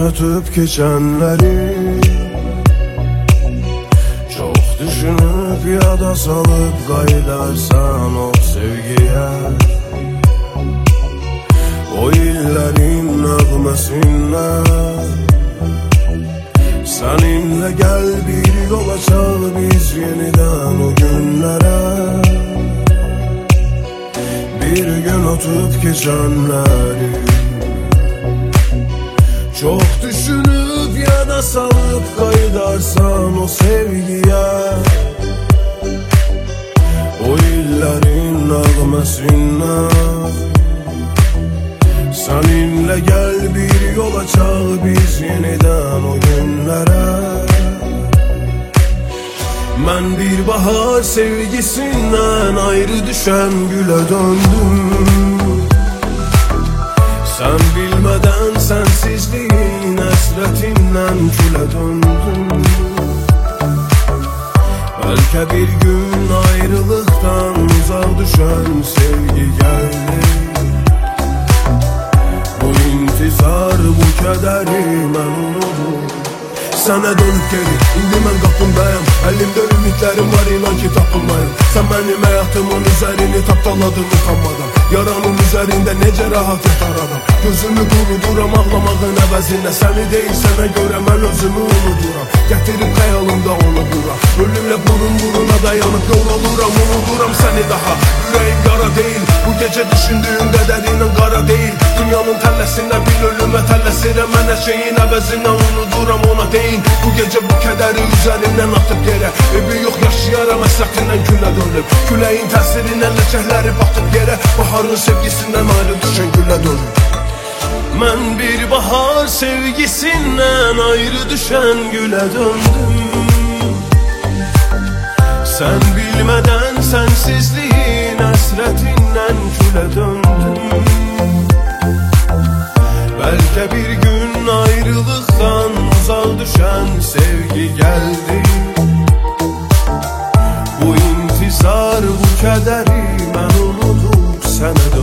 ötüp geçenleri çok düşünüp ya da salıp kaydarsan o sevgiye, o illerin nağmesinle seninle gel bir yol açar biz yeniden o günlere. Bir gün ötüp geçenleri çok düşünüp ya da salıp kaydarsan o sevgiye, o illerin nağmesinle seninle gel bir yol açar biz yeniden o günlere. Ben bir bahar sevgisinden ayrı düşen güle döndüm. Sen bilmeden sensizliğin hasretinden küle döndüm. Belki bir gün ayrılıktan uzak düşen sevgi geldi. Bu intizar, bu kederi ben unuttum. Sana dönüp geri, indi mən qapındayım. Əlimdə ümidlərim var, inan ki tapılmayım. Sen benim hayatımın üzerini tapdaladın utanmadan. Yaranın üzerinde nece rahat yatar adam. Gözümü kuruduram ağlamağın əvəzində. Səni deyil sənə görə mən özümü unuduram. Gətirib xəyalımda onu duram. Ölümlə burun buruna dayanıp yol oluram. Unuduram səni daha, yüreğim qara değil. Bu gece düşündüğüm qədərindən qara değil. Dünyanın təlləsində bir ölümə təlləsirəm. Mən hər şeyin əvəzinə unuduram ona değil. Bu gece bu kederi üzerinden atıp yere, evi yok yaşayaram əsrətindən gülə dönüp. Küləyin təsirindən ləçəkləri batıb yere, baharın sevgisinden ayrı düşen gülə dönüp. Mən bir bahar sevgisinden ayrı düşen gülə döndüm. Sen bilmeden sensizliğin hasretinden külə döndüm. Belki bir gün ayrılıktan uzak düşen sevgi geldi. Bu intizar, bu kederi ben unutup sana